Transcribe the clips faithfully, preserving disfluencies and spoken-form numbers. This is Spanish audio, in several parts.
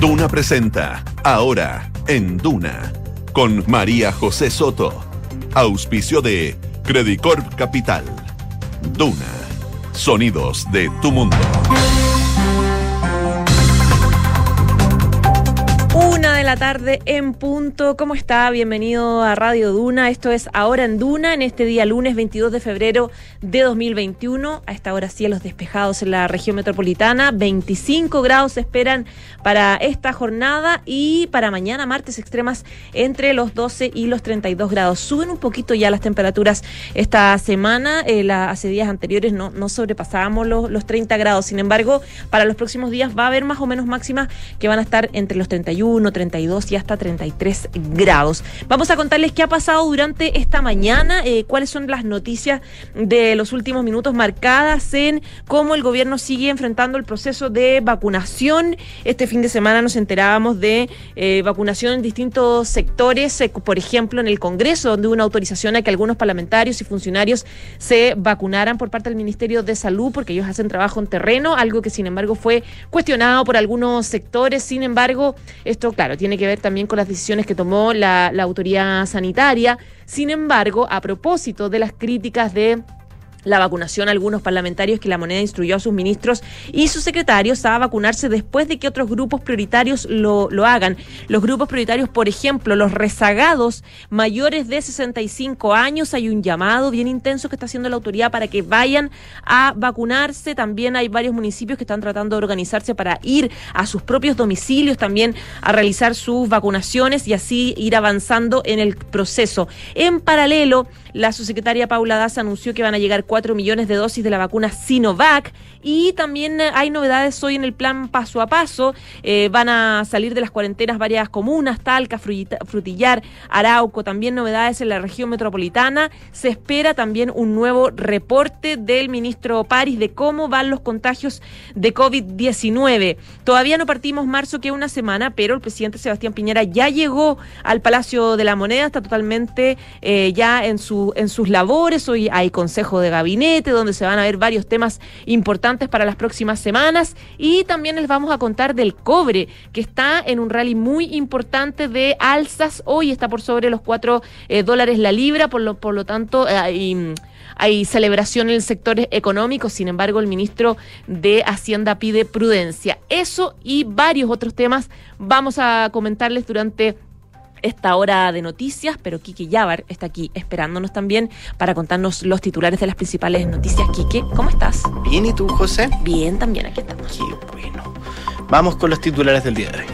Duna presenta Ahora en Duna con María José Soto. Auspicio de Credicorp Capital. Duna. Sonidos de tu mundo. Una de la tarde en punto. ¿Cómo está? Bienvenido a Radio Duna. Esto es Ahora en Duna, en este día lunes veintidós de febrero de dos mil veintiuno. A esta hora cielos despejados en la región metropolitana. veinticinco grados se esperan para esta jornada y para mañana martes extremas entre los doce y los treinta y dos grados. Suben un poquito ya las temperaturas esta semana. Eh, la, hace días anteriores no, no sobrepasábamos los, los treinta grados. Sin embargo, para los próximos días va a haber más o menos máximas que van a estar entre los treinta y uno, treinta y dos y hasta treinta y tres grados. Vamos a contarles qué ha pasado durante esta mañana, eh, cuáles son las noticias de los últimos minutos marcadas en cómo el gobierno sigue enfrentando el proceso de vacunación. Este fin de semana nos enterábamos de eh, vacunación en distintos sectores, eh, por ejemplo en el Congreso, donde hubo una autorización a que algunos parlamentarios y funcionarios se vacunaran por parte del Ministerio de Salud, porque ellos hacen trabajo en terreno, algo que sin embargo fue cuestionado por algunos sectores. Sin embargo, esto, claro, tiene que ver también con las decisiones que tomó la, la autoridad sanitaria. Sin embargo, a propósito de las críticas de la vacunación, algunos parlamentarios que La Moneda instruyó a sus ministros y sus secretarios a vacunarse después de que otros grupos prioritarios lo, lo hagan. Los grupos prioritarios, por ejemplo, los rezagados mayores de sesenta y cinco años, hay un llamado bien intenso que está haciendo la autoridad para que vayan a vacunarse. También hay varios municipios que están tratando de organizarse para ir a sus propios domicilios también a realizar sus vacunaciones y así ir avanzando en el proceso. En paralelo, la subsecretaria Paula Daza anunció que van a llegar cuatro millones de dosis de la vacuna Sinovac y también hay novedades hoy en el plan paso a paso. Eh, van a salir de las cuarentenas varias comunas, Talca, Frutillar, Arauco, también novedades en la región metropolitana. Se espera también un nuevo reporte del ministro París de cómo van los contagios de covid diecinueve. Todavía no partimos marzo, que una semana, pero el presidente Sebastián Piñera ya llegó al Palacio de la Moneda, está totalmente eh, ya en, su, en sus labores. Hoy hay consejo de gabinete donde se van a ver varios temas importantes para las próximas semanas y también les vamos a contar del cobre, que está en un rally muy importante de alzas. Hoy está por sobre los cuatro eh, dólares la libra, por lo, por lo tanto eh, hay, hay celebración en el sector económico. Sin embargo, el ministro de Hacienda pide prudencia. Eso y varios otros temas vamos a comentarles durante esta hora de noticias, pero Quique Yabar está aquí esperándonos también para contarnos los titulares de las principales noticias. Quique, ¿cómo estás? Bien, ¿y tú, José? Bien, también, aquí estamos. Qué bueno. Vamos con los titulares del día de hoy.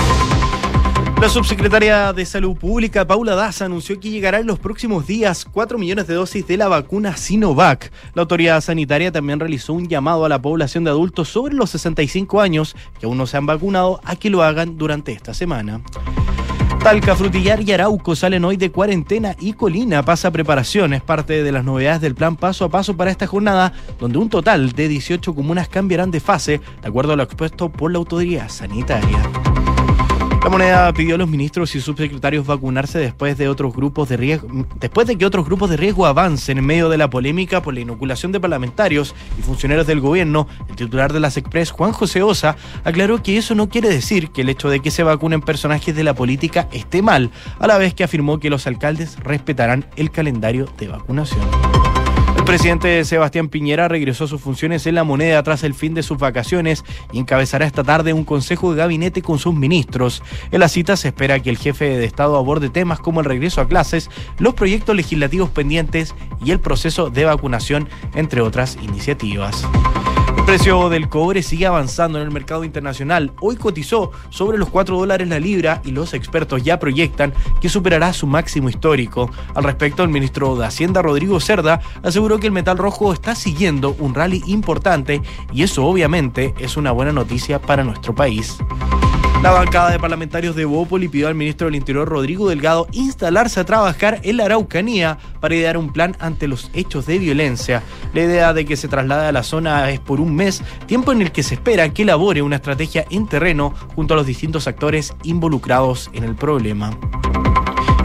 La subsecretaria de Salud Pública, Paula Daza, anunció que llegará en los próximos días cuatro millones de dosis de la vacuna Sinovac. La autoridad sanitaria también realizó un llamado a la población de adultos sobre los sesenta y cinco años que aún no se han vacunado a que lo hagan durante esta semana. Talca, Frutillar y Arauco salen hoy de cuarentena y Colina pasa a preparación. Es parte de las novedades del plan paso a paso para esta jornada, donde un total de dieciocho comunas cambiarán de fase, de acuerdo a lo expuesto por la autoridad sanitaria. La Moneda pidió a los ministros y subsecretarios vacunarse después de otros grupos de riesgo, después de que otros grupos de riesgo avancen en medio de la polémica por la inoculación de parlamentarios y funcionarios del gobierno. El titular de la SECPRES, Juan José Osa, aclaró que eso no quiere decir que el hecho de que se vacunen personajes de la política esté mal, a la vez que afirmó que los alcaldes respetarán el calendario de vacunación. El presidente Sebastián Piñera regresó a sus funciones en La Moneda tras el fin de sus vacaciones y encabezará esta tarde un consejo de gabinete con sus ministros. En la cita se espera que el jefe de Estado aborde temas como el regreso a clases, los proyectos legislativos pendientes y el proceso de vacunación, entre otras iniciativas. El precio del cobre sigue avanzando en el mercado internacional. Hoy cotizó sobre los cuatro dólares la libra y los expertos ya proyectan que superará su máximo histórico. Al respecto, el ministro de Hacienda, Rodrigo Cerda, aseguró que el metal rojo está siguiendo un rally importante y eso obviamente es una buena noticia para nuestro país. La bancada de parlamentarios de Bópoli pidió al ministro del Interior, Rodrigo Delgado, instalarse a trabajar en la Araucanía para idear un plan ante los hechos de violencia. La idea de que se traslade a la zona es por un mes, tiempo en el que se espera que elabore una estrategia en terreno junto a los distintos actores involucrados en el problema. Y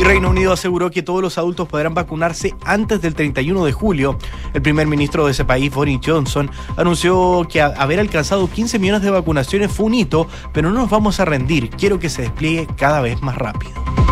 Reino Unido aseguró que todos los adultos podrán vacunarse antes del treinta y uno de julio. El primer ministro de ese país, Boris Johnson, anunció que haber alcanzado quince millones de vacunaciones fue un hito, pero no nos vamos a rendir. Quiero que se despliegue cada vez más rápido.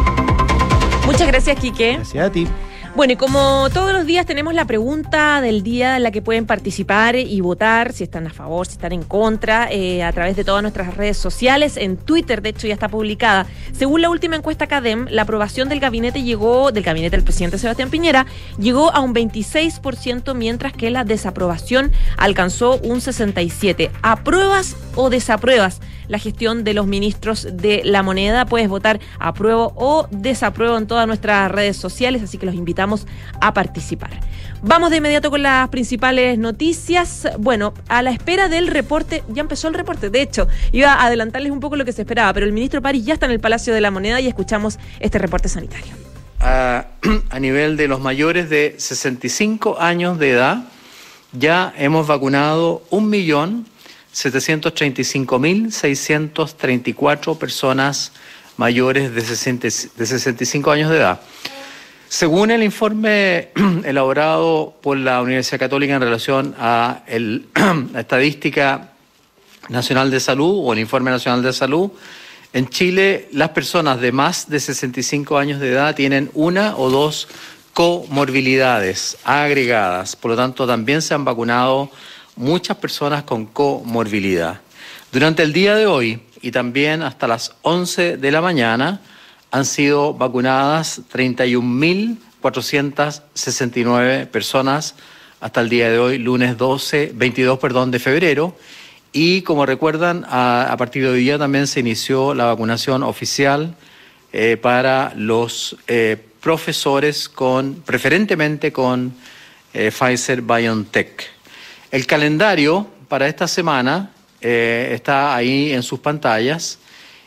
Muchas gracias, Quique. Gracias a ti. Bueno, y como todos los días tenemos la pregunta del día en la que pueden participar y votar, si están a favor, si están en contra, eh, a través de todas nuestras redes sociales. En Twitter, de hecho, ya está publicada. Según la última encuesta CADEM, la aprobación del gabinete llegó, del gabinete del presidente Sebastián Piñera, llegó a un veintiséis por ciento, mientras que la desaprobación alcanzó un sesenta y siete por ciento. ¿Apruebas o desapruebas la gestión de los ministros de la moneda? Puedes votar apruebo o desapruebo en todas nuestras redes sociales, así que los invitamos a participar. Vamos de inmediato con las principales noticias. Bueno, a la espera del reporte, ya empezó el reporte, de hecho, iba a adelantarles un poco lo que se esperaba, pero el ministro París ya está en el Palacio de la Moneda y escuchamos este reporte sanitario. A, a nivel de los mayores de sesenta y cinco años de edad, ya hemos vacunado un millón setecientos treinta y cinco mil seiscientos treinta y cuatro personas mayores de sesenta y cinco años de edad. Según el informe elaborado por la Universidad Católica en relación a el, la Estadística Nacional de Salud o el Informe Nacional de Salud, en Chile las personas de más de sesenta y cinco años de edad tienen una o dos comorbilidades agregadas. Por lo tanto, también se han vacunado muchas personas con comorbilidad. Durante el día de hoy y también hasta las once de la mañana han sido vacunadas treinta y un mil cuatrocientas sesenta y nueve personas hasta el día de hoy, lunes doce, veintidós perdón, de febrero. Y como recuerdan, a, a partir de hoy día también se inició la vacunación oficial eh, para los eh, profesores, con preferentemente con eh, Pfizer-BioNTech. El calendario para esta semana eh, está ahí en sus pantallas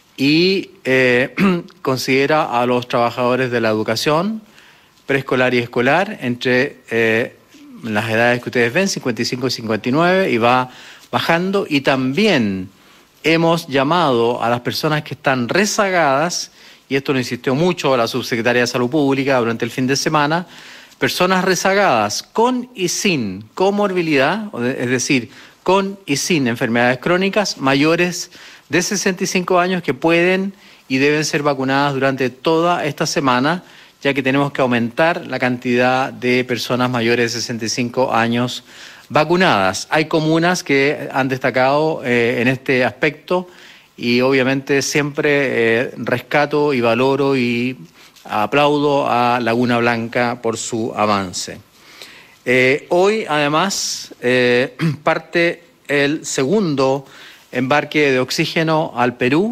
y eh, considera a los trabajadores de la educación preescolar y escolar entre eh, las edades que ustedes ven, cincuenta y cinco y cincuenta y nueve, y va bajando. Y también hemos llamado a las personas que están rezagadas, y esto lo insistió mucho la subsecretaria de Salud Pública durante el fin de semana, personas rezagadas con y sin comorbilidad, es decir, con y sin enfermedades crónicas, mayores de sesenta y cinco años, que pueden y deben ser vacunadas durante toda esta semana, ya que tenemos que aumentar la cantidad de personas mayores de sesenta y cinco años vacunadas. Hay comunas que han destacado eh, en este aspecto y obviamente siempre eh, rescato y valoro y aplaudo a Laguna Blanca por su avance. Eh, hoy, además, eh, parte el segundo embarque de oxígeno al Perú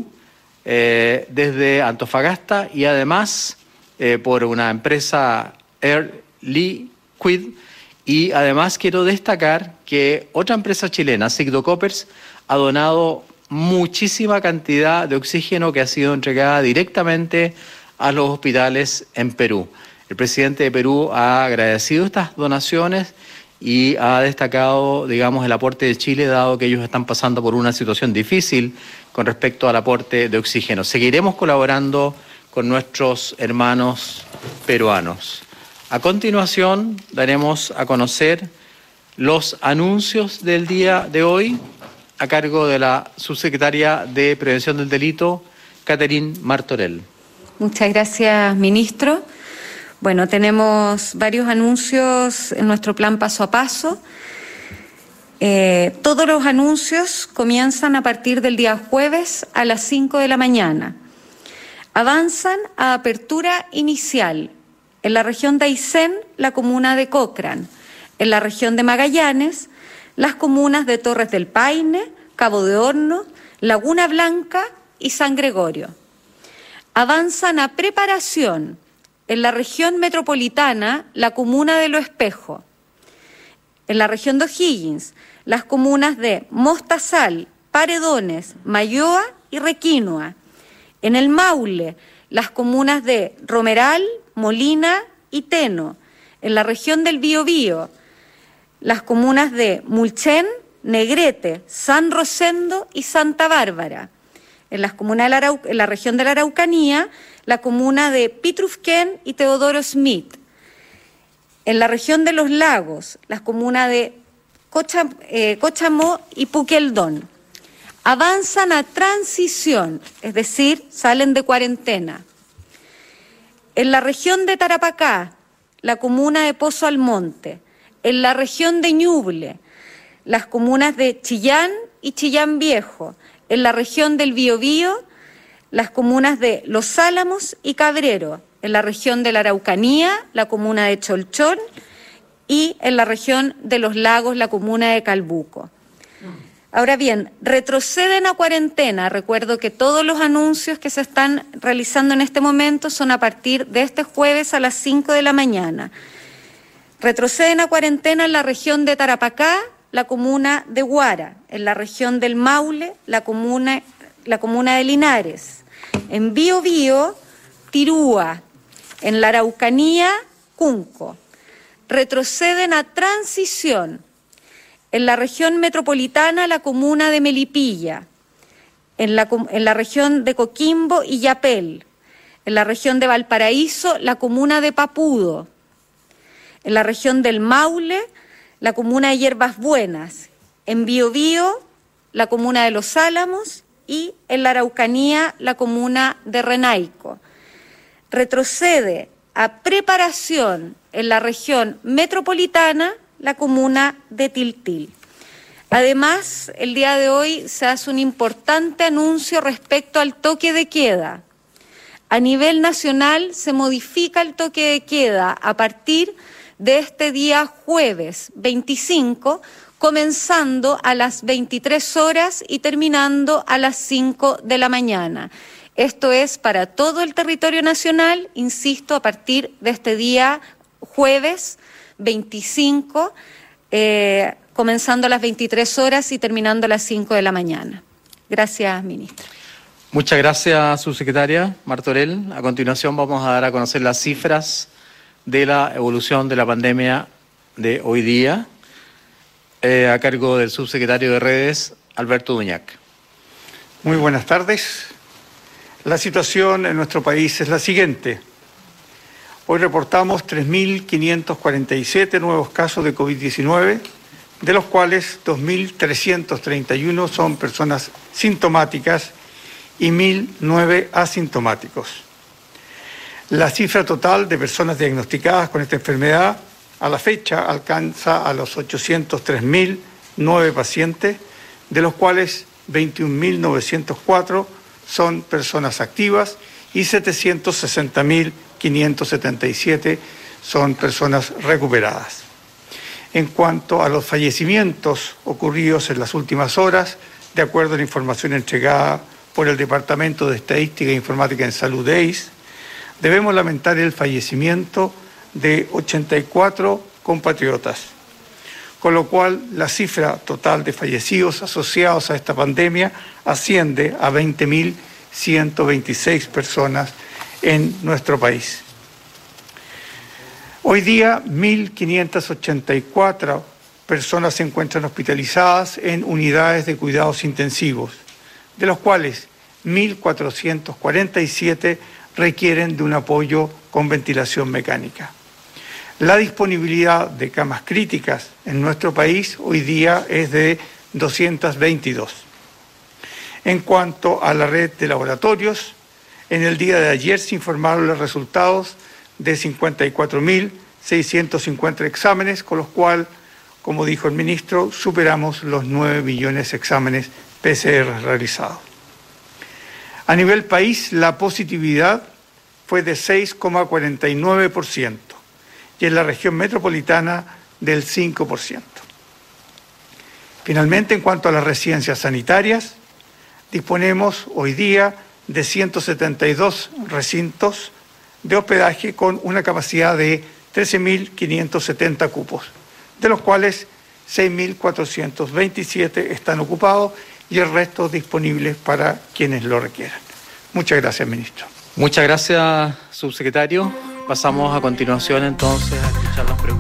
eh, desde Antofagasta y además eh, por una empresa Air Liquid. Y además quiero destacar que otra empresa chilena, Sigdo Coppers, ha donado muchísima cantidad de oxígeno que ha sido entregada directamente a los hospitales en Perú. El presidente de Perú ha agradecido estas donaciones y ha destacado, digamos, el aporte de Chile, dado que ellos están pasando por una situación difícil con respecto al aporte de oxígeno. Seguiremos colaborando con nuestros hermanos peruanos. A continuación, daremos a conocer los anuncios del día de hoy a cargo de la subsecretaria de Prevención del Delito, Catherine Martorell. Muchas gracias, ministro. Bueno, tenemos varios anuncios en nuestro plan paso a paso. Eh, todos los anuncios comienzan a partir del día jueves a las cinco de la mañana. Avanzan a apertura inicial. En la región de Aysén, la comuna de Cochrane. En la región de Magallanes, las comunas de Torres del Paine, Cabo de Horno, Laguna Blanca y San Gregorio. Avanzan a preparación en la región metropolitana, la comuna de Lo Espejo. En la región de O'Higgins, las comunas de Mostazal, Paredones, Mayoa y Requinoa. En el Maule, las comunas de Romeral, Molina y Teno. En la región del Biobío, las comunas de Mulchen, Negrete, San Rosendo y Santa Bárbara. en, las comunas de la, Arau- en la región de la Araucanía, la comuna de Pitrufquén y Teodoro Smith. En la región de los lagos, las comunas de Cocha, eh, Cochamó y Puqueldón. Avanzan a transición, es decir, salen de cuarentena. En la región de Tarapacá, la comuna de Pozo Almonte. En la región de Ñuble, las comunas de Chillán y Chillán Viejo. En la región del Biobío, las comunas de Los Álamos y Cabrero. En la región de la Araucanía, la comuna de Cholchón. Y en la región de los lagos, la comuna de Calbuco. Ahora bien, retroceden a cuarentena. Recuerdo que todos los anuncios que se están realizando en este momento son a partir de este jueves a las cinco de la mañana. Retroceden a cuarentena en la región de Tarapacá, la comuna de Huara. En la región del Maule, la comuna, la comuna de Linares. En Biobío, Tirúa. En la Araucanía, Cunco. Retroceden a transición. En la región metropolitana, la comuna de Melipilla. En la, en la región de Coquimbo y Yapel. En la región de Valparaíso, la comuna de Papudo. En la región del Maule, la comuna de Hierbas Buenas. En Biobío, la comuna de Los Álamos. Y en la Araucanía, la comuna de Renaico. Retrocede a preparación en la región metropolitana, la comuna de Tiltil. Además, el día de hoy se hace un importante anuncio respecto al toque de queda. A nivel nacional se modifica el toque de queda a partir de este día jueves veinticinco, comenzando a las veintitrés horas y terminando a las cinco de la mañana. Esto es para todo el territorio nacional, insisto, a partir de este día jueves veinticinco, eh, comenzando a las veintitrés horas y terminando a las cinco de la mañana. Gracias, ministra. Muchas gracias, subsecretaria Martorell. A continuación vamos a dar a conocer las cifras de la evolución de la pandemia de hoy día, eh, a cargo del subsecretario de Redes, Alberto Duñac. Muy buenas tardes. La situación en nuestro país es la siguiente. Hoy reportamos tres mil quinientos cuarenta y siete nuevos casos de COVID diecinueve, de los cuales dos mil trescientos treinta y uno son personas sintomáticas y mil nueve asintomáticos. La cifra total de personas diagnosticadas con esta enfermedad a la fecha alcanza a los ochocientos tres mil nueve pacientes, de los cuales veintiún mil novecientos cuatro son personas activas y setecientos sesenta mil quinientos setenta y siete son personas recuperadas. En cuanto a los fallecimientos ocurridos en las últimas horas, de acuerdo a la información entregada por el Departamento de Estadística e Informática en Salud D E I S, debemos lamentar el fallecimiento de ochenta y cuatro compatriotas, con lo cual la cifra total de fallecidos asociados a esta pandemia asciende a veinte mil ciento veintiséis personas en nuestro país. Hoy día, mil quinientas ochenta y cuatro personas se encuentran hospitalizadas en unidades de cuidados intensivos, de los cuales mil cuatrocientos cuarenta y siete requieren de un apoyo con ventilación mecánica. La disponibilidad de camas críticas en nuestro país hoy día es de doscientas veintidós. En cuanto a la red de laboratorios, en el día de ayer se informaron los resultados de cincuenta y cuatro mil seiscientos cincuenta exámenes, con los cuales, como dijo el ministro, superamos los nueve millones de exámenes P C R realizados. A nivel país, la positividad fue de seis coma cuarenta y nueve por ciento y en la región metropolitana del cinco por ciento. Finalmente, en cuanto a las residencias sanitarias, disponemos hoy día de ciento setenta y dos recintos de hospedaje con una capacidad de trece mil quinientos setenta cupos, de los cuales seis mil cuatrocientos veintisiete están ocupados y el resto disponibles para quienes lo requieran. Muchas gracias, ministro. Muchas gracias, subsecretario. Pasamos a continuación entonces a escuchar las preguntas.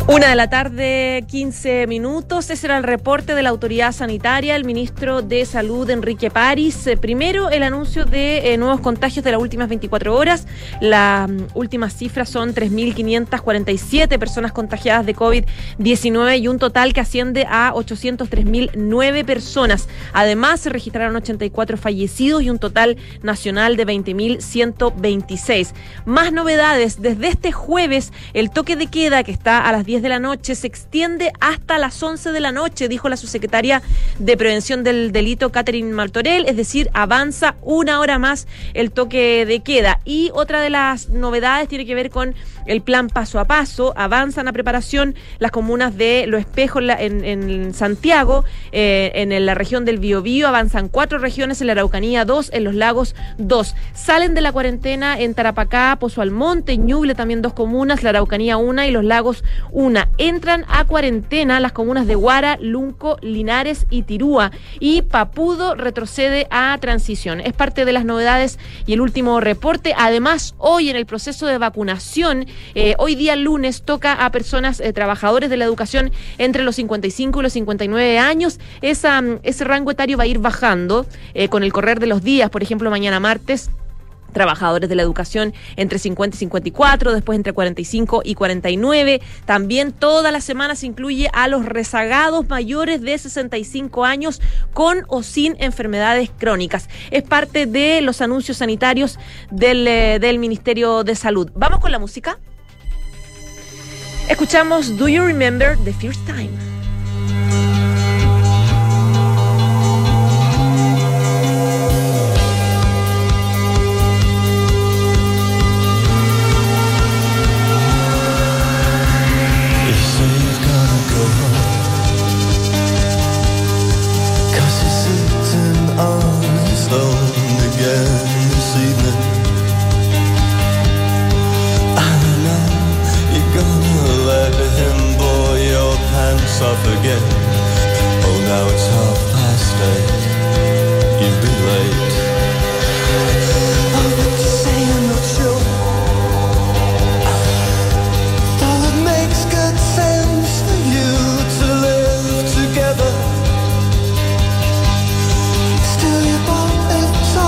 Una de la tarde, quince minutos. Ese era el reporte de la autoridad sanitaria. El ministro de Salud, Enrique París. Eh, primero, el anuncio de eh, nuevos contagios de las últimas veinticuatro horas. Las um, últimas cifras son tres mil quinientas cuarenta y siete personas contagiadas de COVID diecinueve y un total que asciende a ochocientos tres mil nueve personas. Además, se registraron ochenta y cuatro fallecidos y un total nacional de veinte mil ciento veintiséis. Más novedades. Desde este jueves, el toque de queda, que está a las diez de la noche, se extiende hasta las once de la noche, dijo la subsecretaria de Prevención del Delito, Catherine Martorell, es decir, avanza una hora más el toque de queda. Y otra de las novedades tiene que ver con el plan paso a paso. Avanzan a preparación las comunas de Los Espejos en, en Santiago, eh, en la región del Biobío, avanzan cuatro regiones, en la Araucanía dos, en Los Lagos dos. Salen de la cuarentena en Tarapacá, Pozo Almonte, Ñuble también dos comunas, la Araucanía una y Los Lagos una. Entran a cuarentena las comunas de Huara, Lunco, Linares y Tirúa, y Papudo retrocede a transición. Es parte de las novedades y el último reporte. Además, hoy en el proceso de vacunación, eh, hoy día lunes toca a personas, eh, trabajadores de la educación entre los cincuenta y cinco y los cincuenta y nueve años. Esa, ese rango etario va a ir bajando eh, con el correr de los días. Por ejemplo, mañana martes, trabajadores de la educación entre cincuenta y cincuenta y cuatro, después entre cuarenta y cinco y cuarenta y nueve. También toda la semana se incluye a los rezagados mayores de sesenta y cinco años con o sin enfermedades crónicas. Es parte de los anuncios sanitarios del, eh, del Ministerio de Salud. ¿Vamos con la música? Escuchamos Do You Remember the First Time? Off again. Oh, now it's half past eight. You've been late. Oh, but you say you're not sure. Though it makes good sense for you to live together. Still, you both it's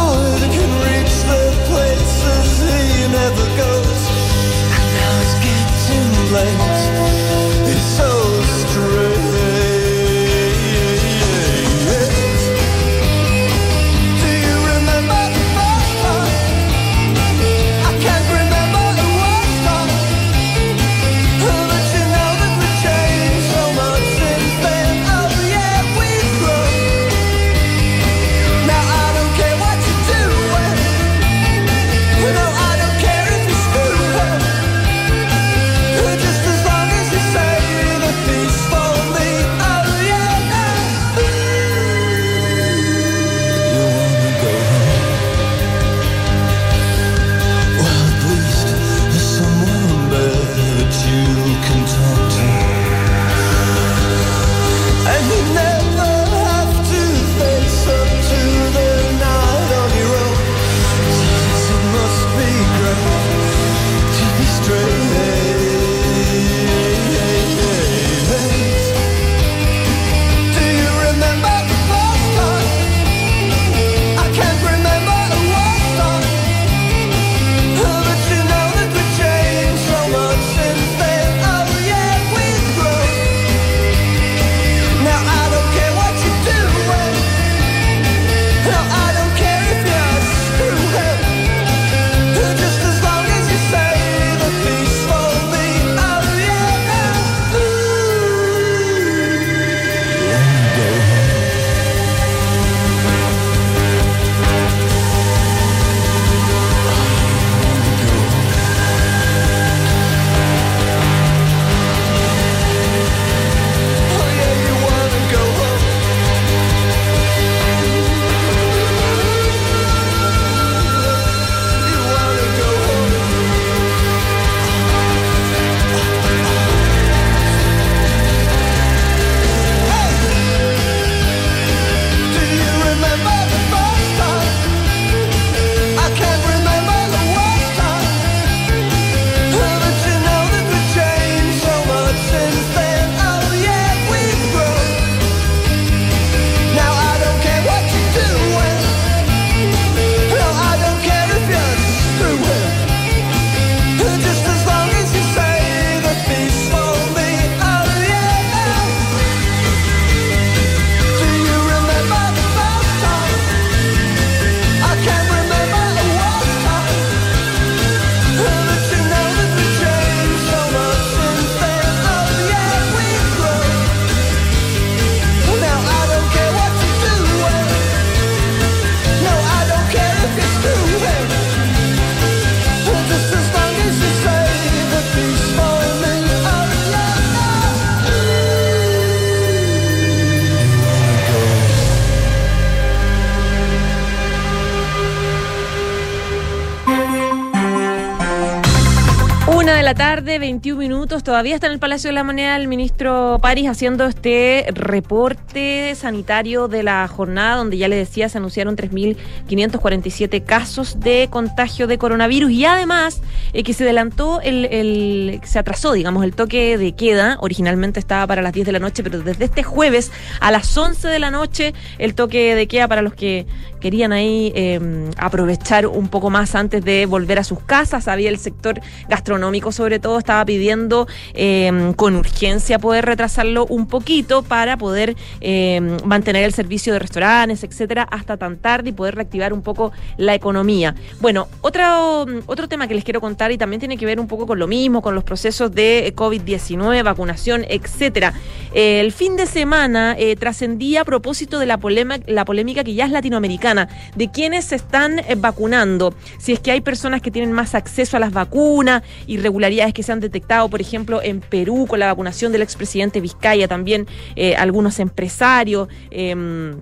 de la tarde, veintiún minutos. Todavía está en el Palacio de la Moneda el ministro París haciendo este reporte sanitario de la jornada, donde ya le decía, se anunciaron tres mil quinientos cuarenta y siete casos de contagio de coronavirus y además eh, que se adelantó, el, el se atrasó, digamos, el toque de queda. Originalmente estaba para las diez de la noche, pero desde este jueves a las once de la noche el toque de queda para los que querían ahí eh, aprovechar un poco más antes de volver a sus casas. Había el sector gastronómico, sobre todo, estaba pidiendo eh, con urgencia poder retrasarlo un poquito para poder eh, mantener el servicio de restaurantes, etcétera, hasta tan tarde y poder reactivar un poco la economía. Bueno, otro, otro tema que les quiero contar y también tiene que ver un poco con lo mismo, con los procesos de covid diecinueve, vacunación, etcétera. Eh, el fin de semana eh, trascendía a propósito de la, polema, la polémica que ya es latinoamericana, de quienes se están eh, vacunando, si es que hay personas que tienen más acceso a las vacunas, irregularidades que se han detectado, por ejemplo, en Perú con la vacunación del expresidente Vizcarra, también eh, algunos empresarios. Eh,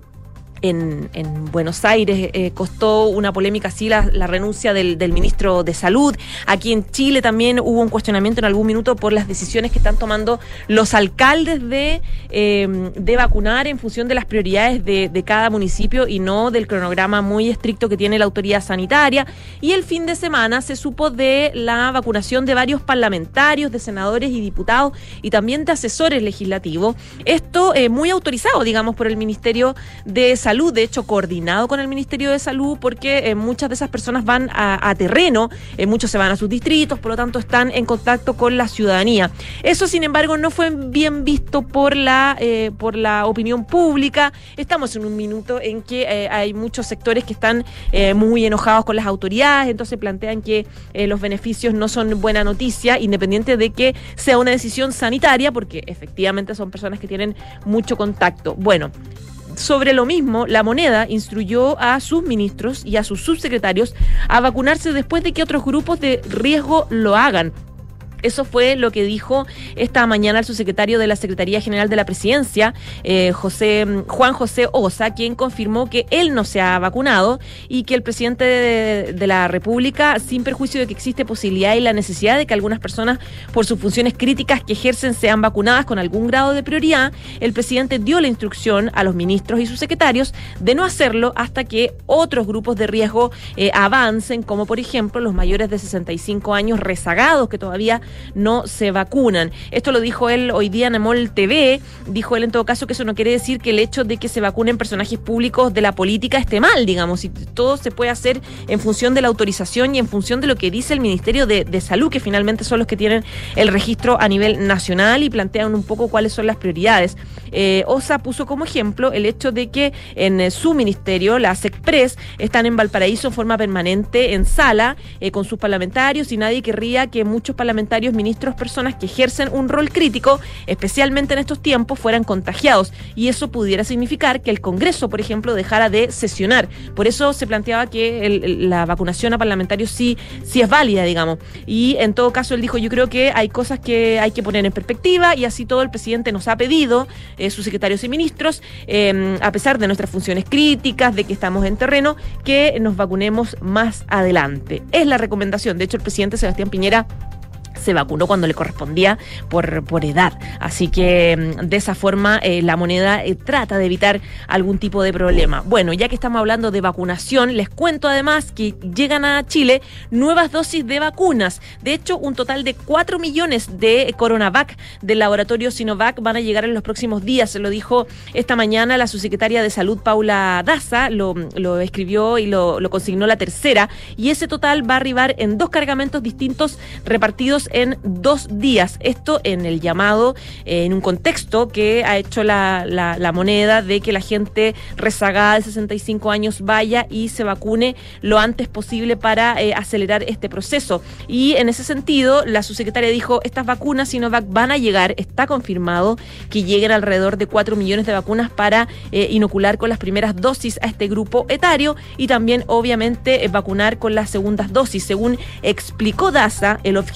En, en Buenos Aires eh, costó una polémica así la, la renuncia del, del ministro de Salud. Aquí en Chile también hubo un cuestionamiento en algún minuto por las decisiones que están tomando los alcaldes de, eh, de vacunar en función de las prioridades de, de cada municipio y no del cronograma muy estricto que tiene la autoridad sanitaria. Y el fin de semana se supo de la vacunación de varios parlamentarios, de senadores y diputados y también de asesores legislativos. Esto eh, muy autorizado, digamos, por el Ministerio de Salud. Salud, de hecho coordinado con el Ministerio de Salud, porque eh, muchas de esas personas van a, a terreno, eh, muchos se van a sus distritos, por lo tanto están en contacto con la ciudadanía. Eso, sin embargo, no fue bien visto por la eh, por la opinión pública. Estamos en un minuto en que eh, hay muchos sectores que están eh, muy enojados con las autoridades, entonces plantean que eh, los beneficios no son buena noticia, independiente de que sea una decisión sanitaria, porque efectivamente son personas que tienen mucho contacto. Bueno, sobre lo mismo, La Moneda instruyó a sus ministros y a sus subsecretarios a vacunarse después de que otros grupos de riesgo lo hagan. Eso fue lo que dijo esta mañana el subsecretario de la Secretaría General de la Presidencia, eh, José, Juan José Osa, quien confirmó que él no se ha vacunado y que el presidente de, de la República, sin perjuicio de que existe posibilidad y la necesidad de que algunas personas por sus funciones críticas que ejercen sean vacunadas con algún grado de prioridad, el presidente dio la instrucción a los ministros y subsecretarios de no hacerlo hasta que otros grupos de riesgo eh, avancen, como por ejemplo los mayores de sesenta y cinco años rezagados que todavía no se vacunan. Esto lo dijo él hoy día en Amol T V. Dijo él en todo caso que eso no quiere decir que el hecho de que se vacunen personajes públicos de la política esté mal, digamos, y todo se puede hacer en función de la autorización y en función de lo que dice el Ministerio de, de Salud, que finalmente son los que tienen el registro a nivel nacional y plantean un poco cuáles son las prioridades. Eh, Osa puso como ejemplo el hecho de que en eh, su ministerio, la SECPRES, están en Valparaíso en forma permanente en sala eh, con sus parlamentarios y nadie querría que muchos parlamentarios, ministros, personas que ejercen un rol crítico, especialmente en estos tiempos, fueran contagiados y eso pudiera significar que el Congreso, por ejemplo, dejara de sesionar. Por eso se planteaba que el, el, la vacunación a parlamentarios sí, sí es válida, digamos. Y en todo caso él dijo, yo creo que hay cosas que hay que poner en perspectiva y así todo el presidente nos ha pedido, eh, sus secretarios y ministros, eh, a pesar de nuestras funciones críticas, de que estamos en terreno, que nos vacunemos más adelante. Es la recomendación. De hecho, el presidente Sebastián Piñera se vacunó cuando le correspondía por, por edad. Así que de esa forma eh, La Moneda eh, trata de evitar algún tipo de problema. Bueno, ya que estamos hablando de vacunación, les cuento además que llegan a Chile nuevas dosis de vacunas. De hecho, un total de cuatro millones de Coronavac del laboratorio Sinovac van a llegar en los próximos días. Lo dijo esta mañana la subsecretaria de Salud, Paula Daza, lo, lo escribió y lo, lo consignó La Tercera, y ese total va a arribar en dos cargamentos distintos repartidos en dos días. Esto en el llamado, eh, en un contexto que ha hecho la, la, la Moneda de que la gente rezagada de sesenta y cinco años vaya y se vacune lo antes posible para eh, acelerar este proceso. Y en ese sentido, la subsecretaria dijo, estas vacunas Sinovac van a llegar, está confirmado que lleguen alrededor de cuatro millones de vacunas para eh, inocular con las primeras dosis a este grupo etario y también, obviamente, eh, vacunar con las segundas dosis. Según explicó Daza, el objetivo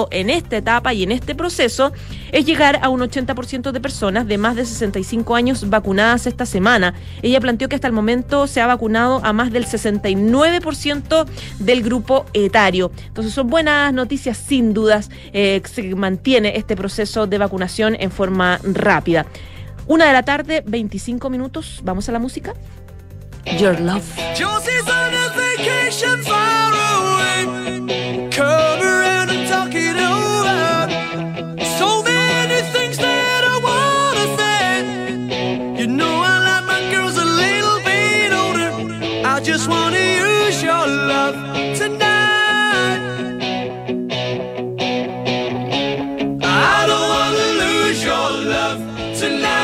objetivo en esta etapa y en este proceso es llegar a un ochenta por ciento de personas de más de sesenta y cinco años vacunadas esta semana. Ella planteó que hasta el momento se ha vacunado a más del sesenta y nueve por ciento del grupo etario. Entonces son buenas noticias, sin dudas. Eh, se mantiene este proceso de vacunación en forma rápida. Una de la tarde, veinticinco minutos. ¿Vamos a la música? Your Love. Josie's on a vacation far away. Come around and talk it over. So many things that I wanna say. You know I like my girls a little bit older. I just wanna use your love tonight. I don't wanna lose your love tonight.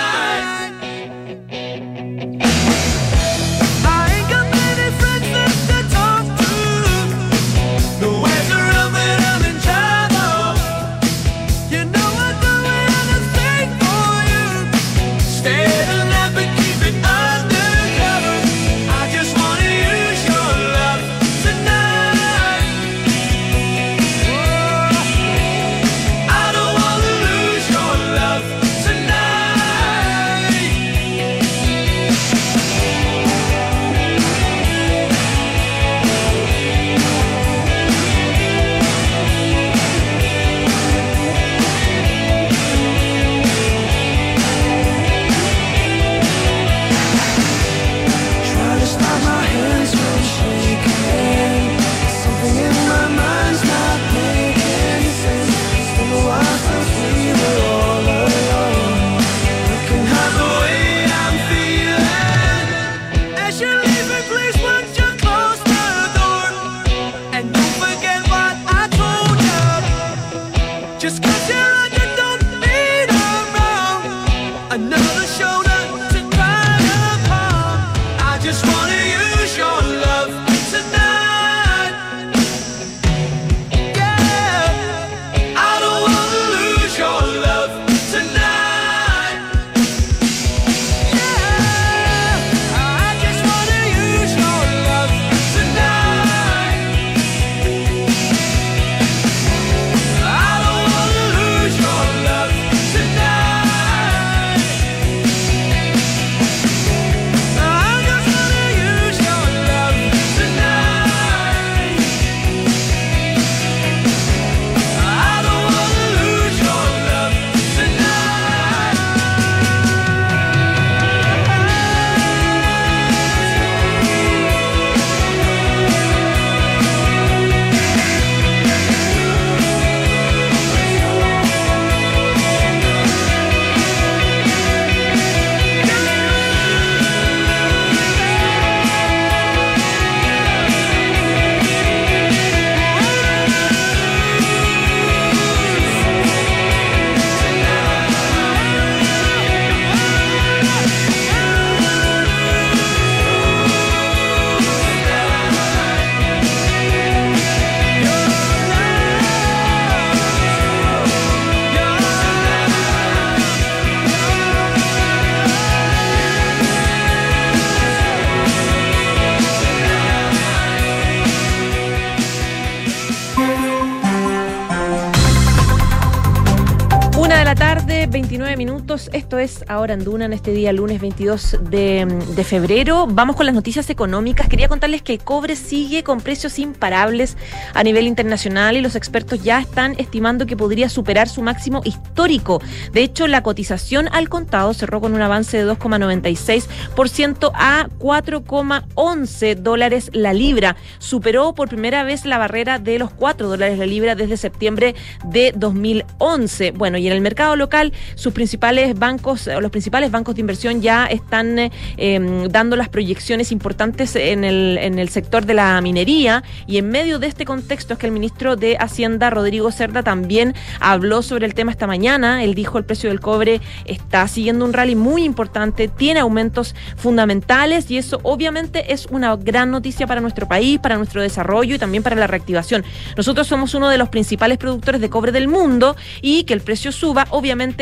veintinueve minutos, esto es Ahora en Duna en este día lunes veintidós de, de febrero. Vamos con las noticias económicas. Quería contarles que el cobre sigue con precios imparables a nivel internacional y los expertos ya están estimando que podría superar su máximo histórico. De hecho, la cotización al contado cerró con un avance de dos coma noventa y seis por ciento a cuatro coma once dólares la libra. Superó por primera vez la barrera de los cuatro dólares la libra desde septiembre de dos mil once. Bueno, y en el mercado local, sus principales bancos, los principales bancos de inversión ya están eh, dando las proyecciones importantes en el, en el sector de la minería, y en medio de este contexto es que el ministro de Hacienda, Rodrigo Cerda, también habló sobre el tema esta mañana. Él dijo: el precio del cobre está siguiendo un rally muy importante, tiene aumentos fundamentales, y eso obviamente es una gran noticia para nuestro país, para nuestro desarrollo y también para la reactivación. Nosotros somos uno de los principales productores de cobre del mundo, y que el precio suba obviamente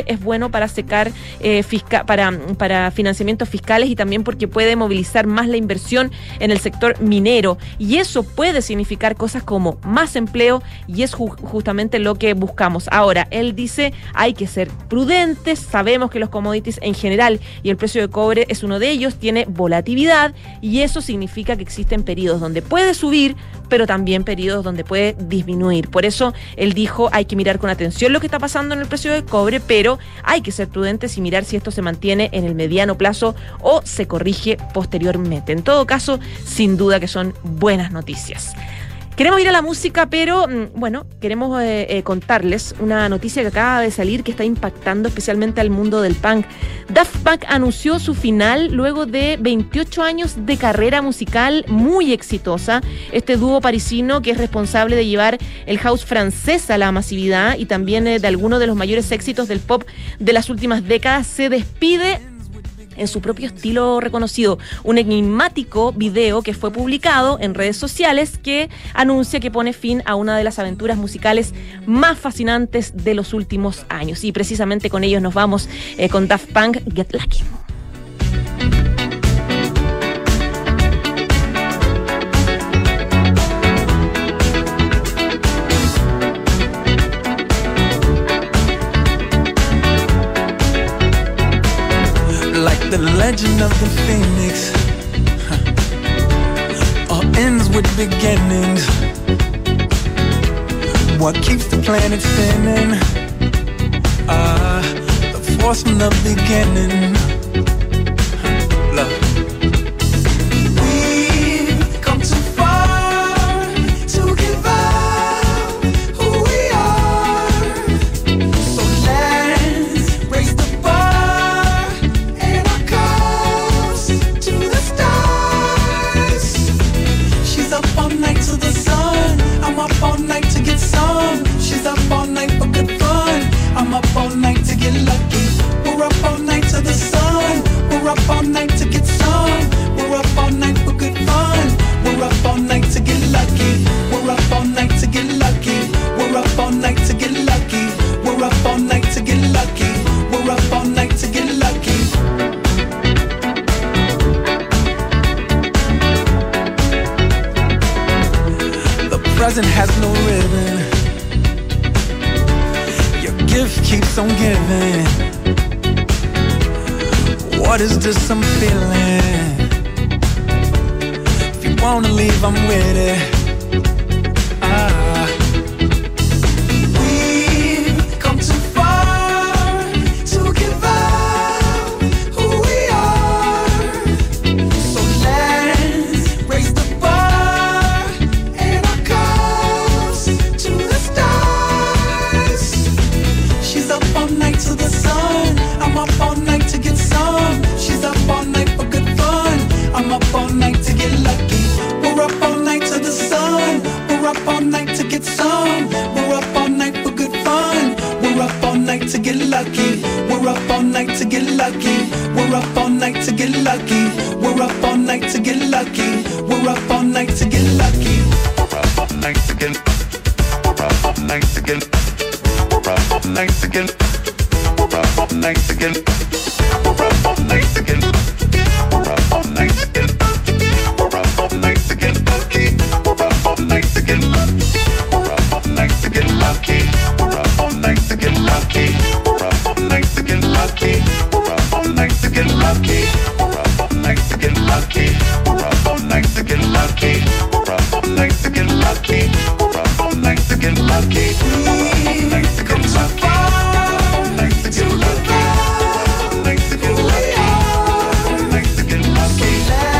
cobre es bueno para secar, eh, fisca, para, para financiamientos fiscales y también porque puede movilizar más la inversión en el sector minero. Y eso puede significar cosas como más empleo y es ju- justamente lo que buscamos. Ahora, él dice, hay que ser prudentes, sabemos que los commodities en general y el precio de cobre es uno de ellos, tiene volatilidad y eso significa que existen periodos donde puede subir, pero también periodos donde puede disminuir. Por eso él dijo, hay que mirar con atención lo que está pasando en el precio del cobre, pero hay que ser prudentes y mirar si esto se mantiene en el mediano plazo o se corrige posteriormente. En todo caso, sin duda que son buenas noticias. Queremos ir a la música, pero bueno, queremos eh, eh, contarles una noticia que acaba de salir que está impactando especialmente al mundo del punk. Daft Punk anunció su final luego de veintiocho años de carrera musical muy exitosa. Este dúo parisino, que es responsable de llevar el house francés a la masividad y también eh, de algunos de los mayores éxitos del pop de las últimas décadas, se despide en su propio estilo reconocido. Un enigmático video que fue publicado en redes sociales que anuncia que pone fin a una de las aventuras musicales más fascinantes de los últimos años. Y precisamente con ellos nos vamos eh, con Daft Punk, Get Lucky. Like the legend of the phoenix, huh. All ends with beginnings. What keeps the planet spinning? Ah, uh, the force from the beginning. Huh. Love. We've come too far to give up who we are. So let's raise the bar and our cups to the stars. She's up all night to the sun. I'm up all night to get some. She's up all night for good fun. I'm up all night to get lucky. We're up all night to the sun. We're up all night to get some. We're up all night for good fun. We're up all night to get lucky. We're up all night to get lucky. We're up all night to get lucky. We're up all night to get lucky. We're up all night to get lucky. The present has no ribbon. Your gift keeps on giving. What is this I'm feeling? If you wanna leave, I'm with it. Ah. We've come too far to give up who we are. So let's raise the bar and our cups to the stars. She's up all night to the sun. I'm up all night to get some. She's up all night for good fun. I'm up all night to get lucky. We're up all night to the sun. We're up all night to get some. We're up all night for good fun. We're up all night to get lucky. We're up all night to get lucky. We're up all night to get lucky. We're up all night to get lucky. We're up all night to get lucky. We're up all night to get. We're up all night to get. We're up all night to get. We're up all night to get. We're up all night to get. We're up all night to get. We're up all night to get lucky. We're up all night to get lucky. We're up all night to get lucky. We're up all night to get lucky. We're up all night to get lucky. We're up all night to get lucky. We're up all night to get lucky. We're up all night to get lucky. We're up all night to get lucky. We're up all night to get lucky. We're up all night to get lucky. Night to get lucky. Night to get lucky. Night to get lucky.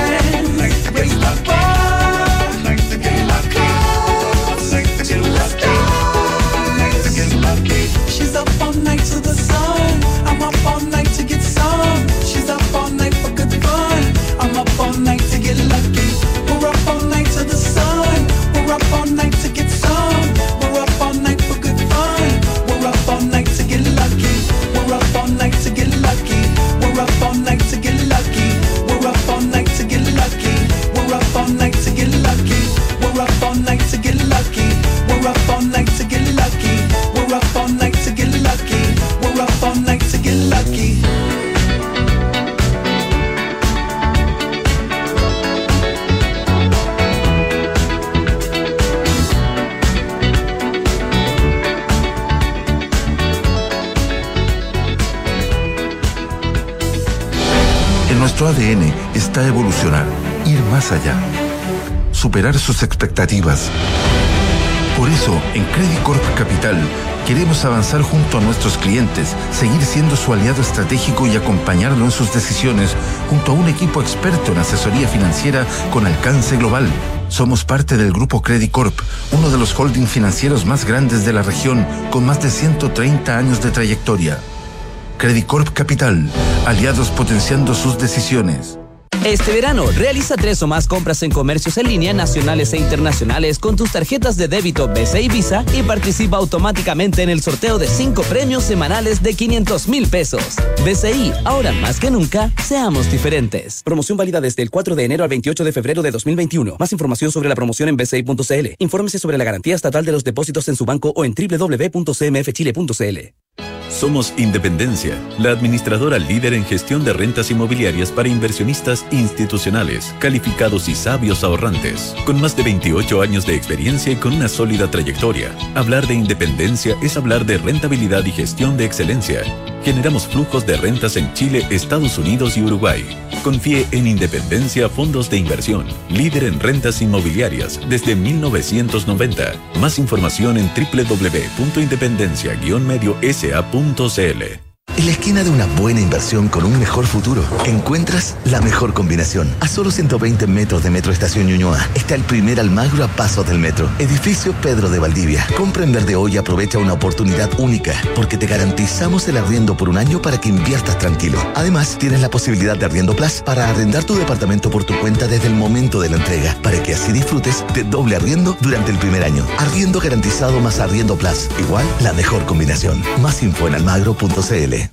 nuestro A D N está evolucionar, ir más allá, superar sus expectativas. Por eso, en Credit Corp Capital, queremos avanzar junto a nuestros clientes, seguir siendo su aliado estratégico y acompañarlo en sus decisiones, junto a un equipo experto en asesoría financiera con alcance global. Somos parte del Grupo Credit Corp, uno de los holding financieros más grandes de la región, con más de ciento treinta años de trayectoria. Credit Corp Capital, aliados potenciando sus decisiones. Este verano, realiza tres o más compras en comercios en línea nacionales e internacionales con tus tarjetas de débito B C I Visa y participa automáticamente en el sorteo de cinco premios semanales de quinientos mil pesos. B C I, ahora más que nunca, seamos diferentes. Promoción válida desde el cuatro de enero al veintiocho de febrero de dos mil veintiuno. Más información sobre la promoción en b c i punto c l. Infórmese sobre la garantía estatal de los depósitos en su banco o en doble u doble u doble u punto c m f chile punto c l. Somos Independencia, la administradora líder en gestión de rentas inmobiliarias para inversionistas institucionales, calificados y sabios ahorrantes, con más de veintiocho años de experiencia y con una sólida trayectoria. Hablar de independencia es hablar de rentabilidad y gestión de excelencia. Generamos flujos de rentas en Chile, Estados Unidos y Uruguay. Confíe en Independencia Fondos de Inversión, líder en rentas inmobiliarias desde mil novecientos noventa. Más información en doble u doble u doble u punto independencia guion medio s a punto c l. En la esquina de una buena inversión con un mejor futuro, encuentras la mejor combinación. A solo ciento veinte metros de Metro Estación Ñuñoa está el primer Almagro a pasos del metro. Edificio Pedro de Valdivia. Compra en verde hoy y aprovecha una oportunidad única, porque te garantizamos el arriendo por un año para que inviertas tranquilo. Además, tienes la posibilidad de Arriendo Plus para arrendar tu departamento por tu cuenta desde el momento de la entrega, para que así disfrutes de doble arriendo durante el primer año. Arriendo garantizado más Arriendo Plus. Igual, la mejor combinación. Más info en almagro punto c l.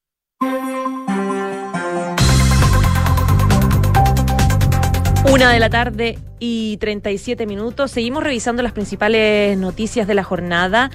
Una de la tarde y treinta y siete minutos. Seguimos revisando las principales noticias de la jornada.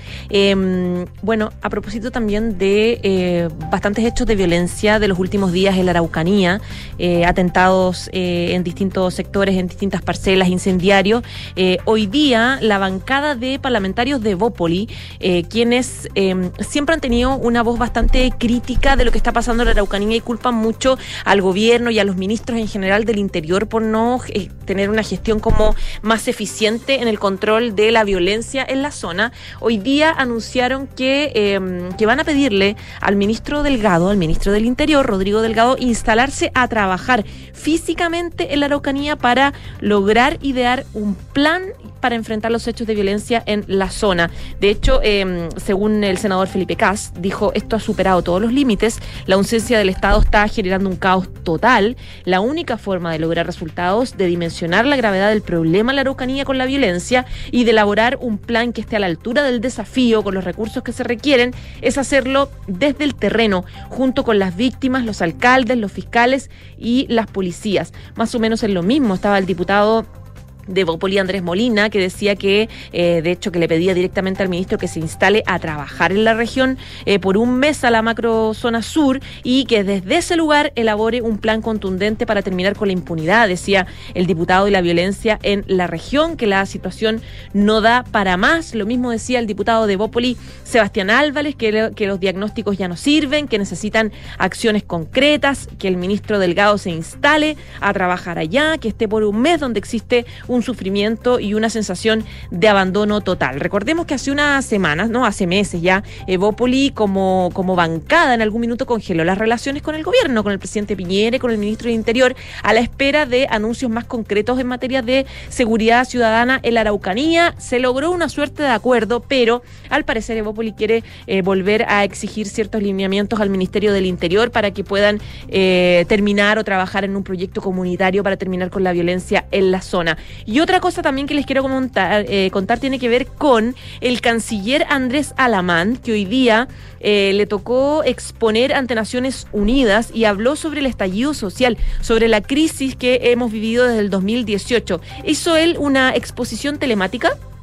Eh, bueno, a propósito también de eh, bastantes hechos de violencia de los últimos días en la Araucanía, eh, atentados eh, en distintos sectores, en distintas parcelas, incendiarios. Eh, hoy día, la bancada de parlamentarios de Evópoli, eh, quienes eh, siempre han tenido una voz bastante crítica de lo que está pasando en la Araucanía y culpan mucho al gobierno y a los ministros en general del Interior por no eh, tener una gestión como más eficiente en el control de la violencia en la zona. Hoy día anunciaron que, eh, que van a pedirle al ministro Delgado, al ministro del Interior, Rodrigo Delgado, instalarse a trabajar físicamente en la Araucanía para lograr idear un plan para enfrentar los hechos de violencia en la zona. De hecho, eh, según el senador Felipe Cas, dijo, esto ha superado todos los límites, la ausencia del Estado está generando un caos total, la única forma de lograr resultados, de dimensionar la gravedad del problema en la Araucanía con la violencia y de elaborar un plan que esté a la altura del desafío con los recursos que se requieren, es hacerlo desde el terreno, junto con las víctimas, los alcaldes, los fiscales y las policías. Más o menos en lo mismo estaba el diputado de Evópoli, Andrés Molina, que decía que, eh, de hecho, que le pedía directamente al ministro que se instale a trabajar en la región eh, por un mes a la macrozona sur y que desde ese lugar elabore un plan contundente para terminar con la impunidad, decía el diputado, y la violencia en la región, que la situación no da para más. Lo mismo decía el diputado de Evópoli, Sebastián Álvarez, que, que los diagnósticos ya no sirven, que necesitan acciones concretas, que el ministro Delgado se instale a trabajar allá, que esté por un mes donde existe un un sufrimiento y una sensación de abandono total. Recordemos que hace unas semanas, no, hace meses ya, Evópoli como, como bancada en algún minuto congeló las relaciones con el gobierno, con el presidente Piñera y con el ministro del Interior, a la espera de anuncios más concretos en materia de seguridad ciudadana en la Araucanía. Se logró una suerte de acuerdo, pero al parecer Evópoli quiere eh, volver a exigir ciertos lineamientos al Ministerio del Interior para que puedan eh, terminar o trabajar en un proyecto comunitario para terminar con la violencia en la zona. Y otra cosa también que les quiero contar, eh, contar tiene que ver con el canciller Andrés Alamán, que hoy día eh, le tocó exponer ante Naciones Unidas y habló sobre el estallido social, sobre la crisis que hemos vivido desde el dos mil dieciocho. ¿Hizo él una exposición telemática?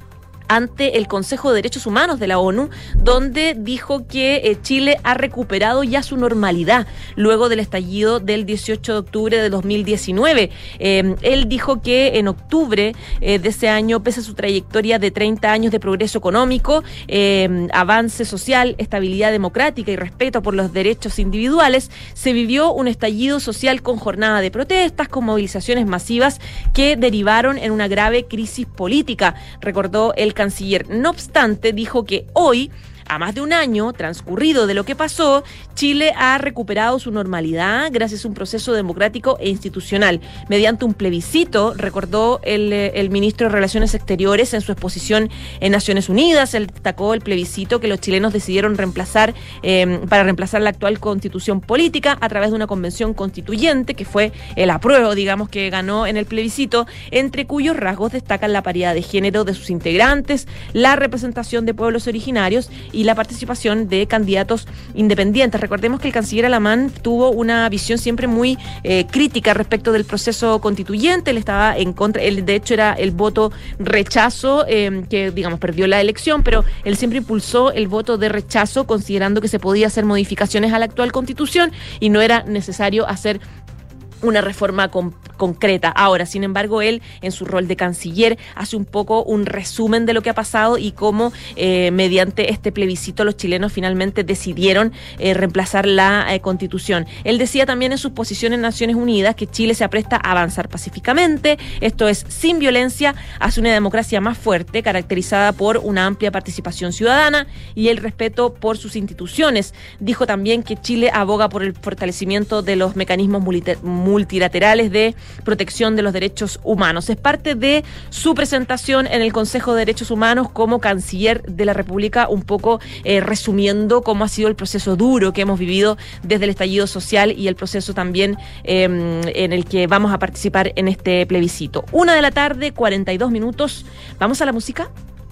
ante el Consejo de Derechos Humanos de la ONU, donde dijo que eh, Chile ha recuperado ya su normalidad luego del estallido del dieciocho de octubre de dos mil diecinueve. Eh, él dijo que en octubre eh, de ese año, pese a su trayectoria de treinta años de progreso económico, eh, avance social, estabilidad democrática y respeto por los derechos individuales, se vivió un estallido social con jornada de protestas, con movilizaciones masivas que derivaron en una grave crisis política, recordó el canciller. No obstante, dijo que hoy, a más de un año transcurrido de lo que pasó, Chile ha recuperado su normalidad gracias a un proceso democrático e institucional. Mediante un plebiscito, recordó el, el ministro de Relaciones Exteriores en su exposición en Naciones Unidas, él destacó el plebiscito que los chilenos decidieron reemplazar eh, para reemplazar la actual constitución política a través de una convención constituyente, que fue el apruebo, digamos, que ganó en el plebiscito, entre cuyos rasgos destacan la paridad de género de sus integrantes, la representación de pueblos originarios y la participación de candidatos independientes. Recordemos que el canciller alemán tuvo una visión siempre muy eh, crítica respecto del proceso constituyente. Él estaba en contra, él de hecho era el voto rechazo, eh, que digamos perdió la elección, pero él siempre impulsó el voto de rechazo, considerando que se podía hacer modificaciones a la actual constitución y no era necesario hacer una reforma con, concreta. Ahora, sin embargo, él, en su rol de canciller, hace un poco un resumen de lo que ha pasado y cómo, eh, mediante este plebiscito, los chilenos finalmente decidieron eh, reemplazar la eh, Constitución. Él decía también en sus posiciones en Naciones Unidas que Chile se apresta a avanzar pacíficamente, esto es, sin violencia, hacia una democracia más fuerte, caracterizada por una amplia participación ciudadana y el respeto por sus instituciones. Dijo también que Chile aboga por el fortalecimiento de los mecanismos multilaterales de protección de los derechos humanos. Es parte de su presentación en el Consejo de Derechos Humanos como canciller de la República, un poco eh, resumiendo cómo ha sido el proceso duro que hemos vivido desde el estallido social y el proceso también eh, en el que vamos a participar en este plebiscito. Una de la tarde, cuarenta y dos minutos. ¿Vamos a la música?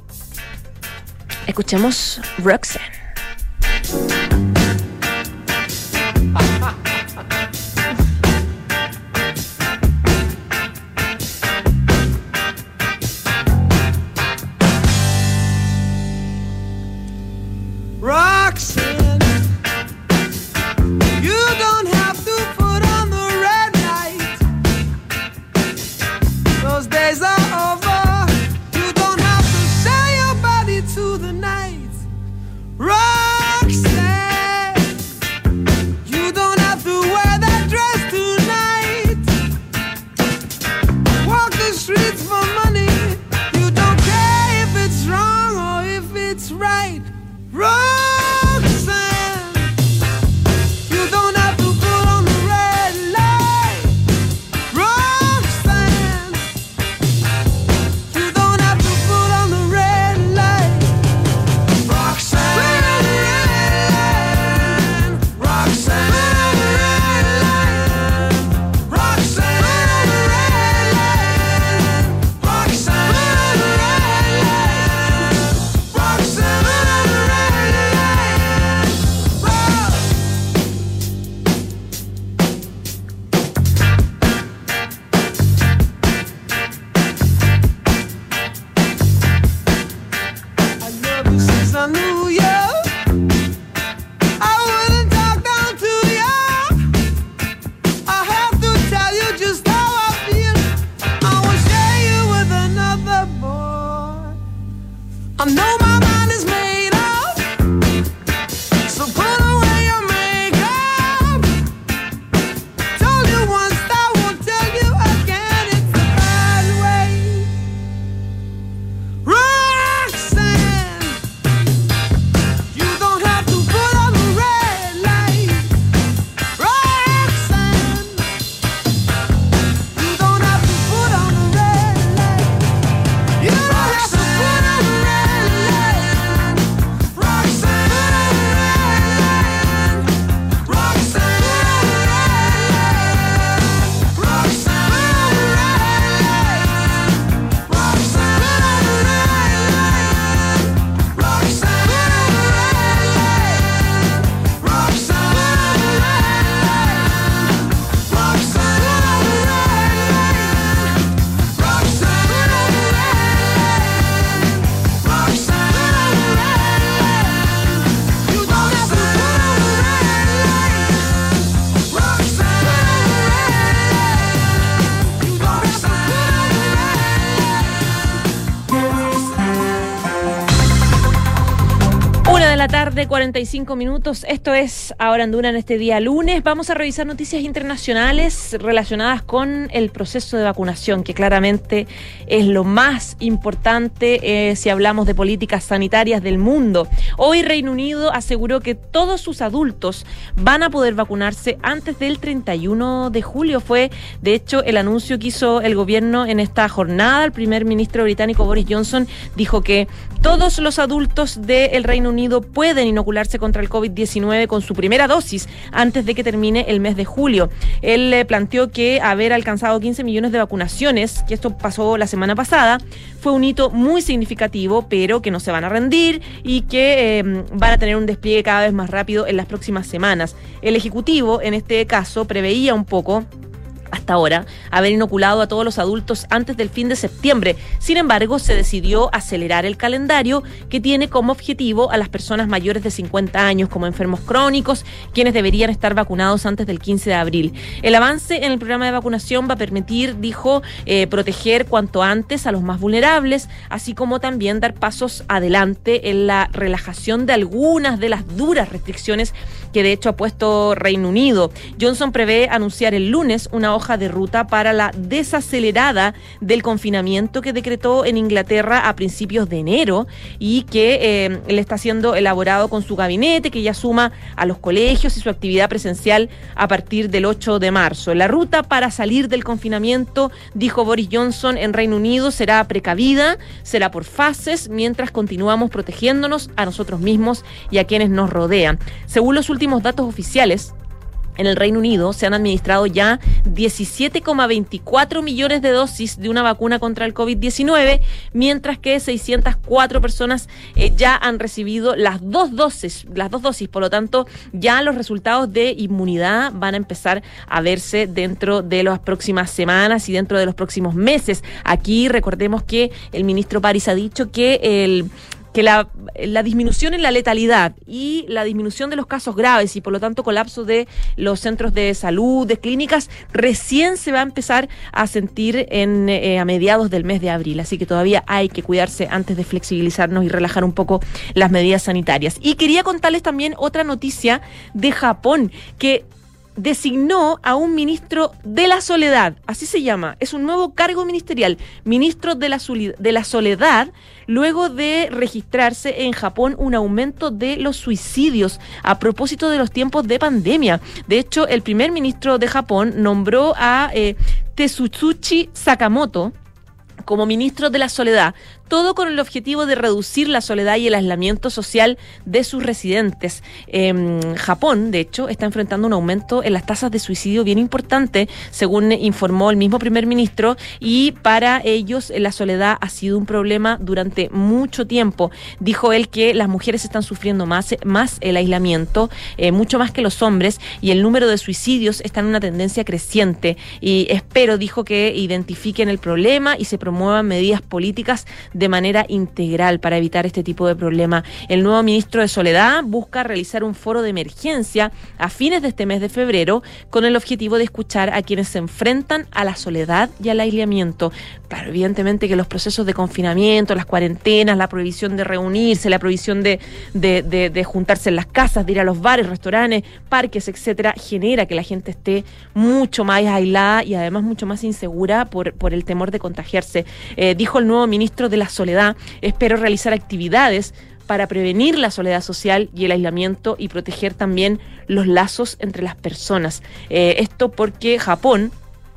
Escuchemos Roxanne. Roxanne, you don't have to put on the red light. Those days are over. You don't have to sell your body to the night. Roxanne, you don't have to wear that dress tonight. Walk the streets for money. You don't care if it's wrong or if it's right. Roxanne, you don't have to put on the red light. la tarde, cuarenta y cinco minutos. Esto es Ahora en Duna en este día lunes. Vamos a revisar noticias internacionales relacionadas con el proceso de vacunación, que claramente es lo más importante eh, si hablamos de políticas sanitarias del mundo. Hoy Reino Unido aseguró que todos sus adultos van a poder vacunarse antes del treinta y uno de julio. Fue, de hecho, el anuncio que hizo el gobierno en esta jornada. El primer ministro británico Boris Johnson dijo que todos los adultos del Reino Unido pueden inocularse contra el COVID diecinueve con su primera dosis antes de que termine el mes de julio. Él eh, planteó que haber alcanzado quince millones de vacunaciones, que esto pasó la semana pasada, fue un hito muy significativo, pero que no se van a rendir y que eh, van a tener un despliegue cada vez más rápido en las próximas semanas. El Ejecutivo, en este caso, preveía un poco hasta ahora haber inoculado a todos los adultos antes del fin de septiembre. Sin embargo, se decidió acelerar el calendario, que tiene como objetivo a las personas mayores de cincuenta años como enfermos crónicos, quienes deberían estar vacunados antes del quince de abril. El avance en el programa de vacunación va a permitir, dijo, eh, proteger cuanto antes a los más vulnerables, así como también dar pasos adelante en la relajación de algunas de las duras restricciones que de hecho ha puesto Reino Unido. Johnson prevé anunciar el lunes una hoja de ruta para la desacelerada del confinamiento que decretó en Inglaterra a principios de enero y que eh, le está siendo elaborado con su gabinete, que ya suma a los colegios y su actividad presencial a partir del ocho de marzo. La ruta para salir del confinamiento, dijo Boris Johnson, en Reino Unido será precavida, será por fases, mientras continuamos protegiéndonos a nosotros mismos y a quienes nos rodean. Según los últimos datos oficiales, en el Reino Unido se han administrado ya diecisiete coma veinticuatro millones de dosis de una vacuna contra el COVID diecinueve, mientras que seiscientas cuatro personas eh, ya han recibido las dos dosis, las dos dosis. Por lo tanto, ya los resultados de inmunidad van a empezar a verse dentro de las próximas semanas y dentro de los próximos meses. Aquí recordemos que el ministro París ha dicho que el que la, la disminución en la letalidad y la disminución de los casos graves y por lo tanto colapso de los centros de salud, de clínicas, recién se va a empezar a sentir en eh, a mediados del mes de abril. Así que todavía hay que cuidarse antes de flexibilizarnos y relajar un poco las medidas sanitarias. Y quería contarles también otra noticia de Japón, que designó a un ministro de la soledad, así se llama, es un nuevo cargo ministerial, ministro de la, de la soledad, luego de registrarse en Japón un aumento de los suicidios a propósito de los tiempos de pandemia. De hecho, el primer ministro de Japón nombró a eh, Tetsuchi Sakamoto como ministro de la soledad, todo con el objetivo de reducir la soledad y el aislamiento social de sus residentes. Eh, Japón, de hecho, está enfrentando un aumento en las tasas de suicidio bien importante, según informó el mismo primer ministro, y para ellos la soledad ha sido un problema durante mucho tiempo. Dijo él que las mujeres están sufriendo más, más el aislamiento, eh, mucho más que los hombres, y el número de suicidios está en una tendencia creciente. Y espero, dijo, que identifiquen el problema y se promuevan medidas políticas de manera integral para evitar este tipo de problema. El nuevo ministro de Soledad busca realizar un foro de emergencia a fines de este mes de febrero con el objetivo de escuchar a quienes se enfrentan a la soledad y al aislamiento. Claro, evidentemente que los procesos de confinamiento, las cuarentenas, la prohibición de reunirse, la prohibición de, de, de, de juntarse en las casas, de ir a los bares, restaurantes, parques, etcétera, genera que la gente esté mucho más aislada y además mucho más insegura por, por el temor de contagiarse. Eh, dijo el nuevo ministro de la soledad: espero realizar actividades para prevenir la soledad social y el aislamiento y proteger también los lazos entre las personas. Eh, esto porque Japón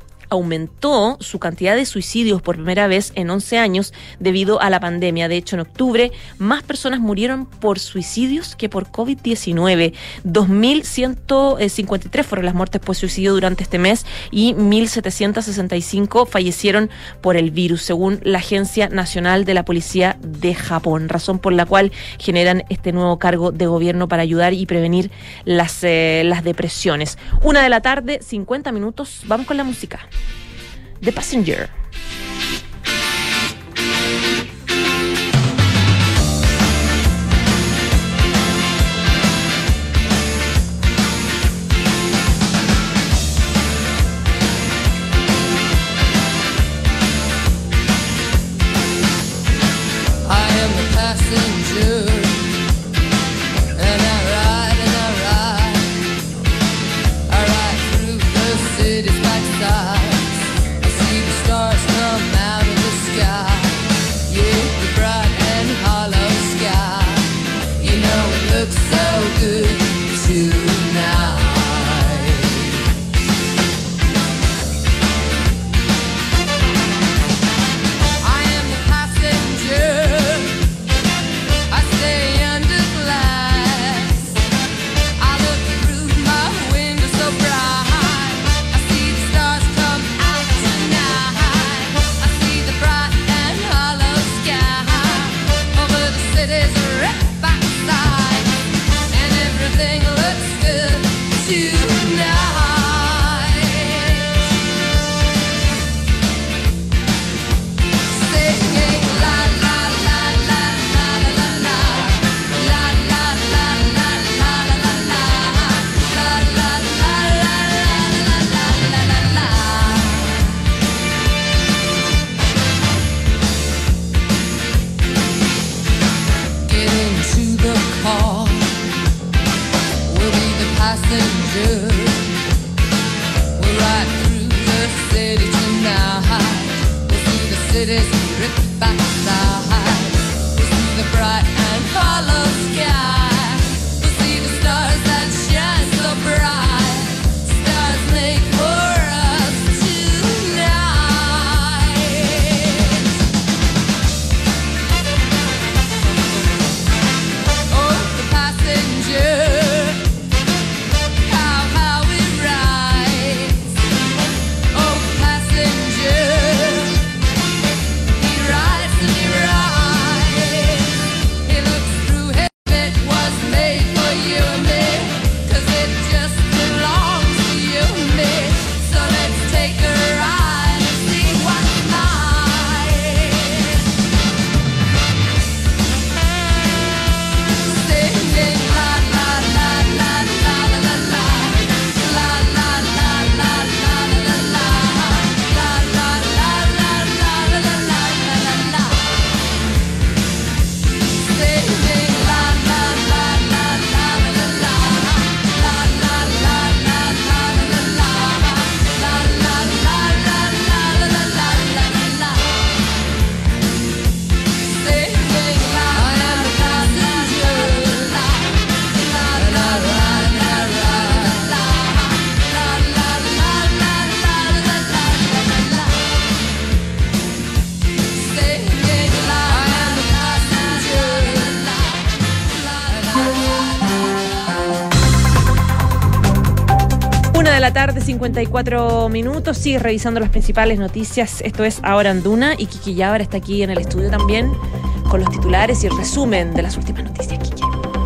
aumentó su cantidad de suicidios por primera vez en once años debido a la pandemia. De hecho, en octubre, más personas murieron por suicidios que por COVID diecinueve. dos mil ciento cincuenta y tres fueron las muertes por suicidio durante este mes y mil setecientos sesenta y cinco fallecieron por el virus, según la Agencia Nacional de la Policía de Japón, razón por la cual generan este nuevo cargo de gobierno para ayudar y prevenir las, eh, las depresiones. Una de la tarde, cincuenta minutos. Vamos con la música. The Passenger. I am the passenger la tarde, cincuenta y cuatro minutos. Sigue revisando las principales noticias. Esto es Ahora en Duna. Y Kiki Yávar está aquí en el estudio también con los titulares y el resumen de las últimas noticias. Kiki.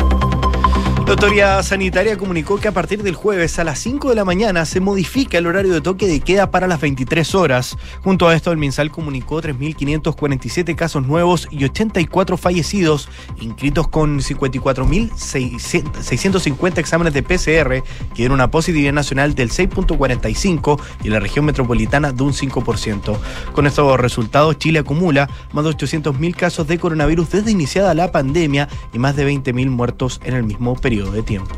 La autoridad sanitaria comunicó que a partir del jueves a las cinco de la mañana se modifica el horario de toque de queda para las veintitrés horas. Junto a esto, el MinSal comunicó tres mil quinientos cuarenta y siete casos nuevos y ochenta y cuatro fallecidos, inscritos con cincuenta y cuatro mil seiscientos cincuenta exámenes de P C R, que dieron una positividad nacional del seis punto cuarenta y cinco y en la región metropolitana de un cinco por ciento. Con estos resultados, Chile acumula más de ochocientos mil casos de coronavirus desde iniciada la pandemia y más de veinte mil muertos en el mismo periodo de tiempo.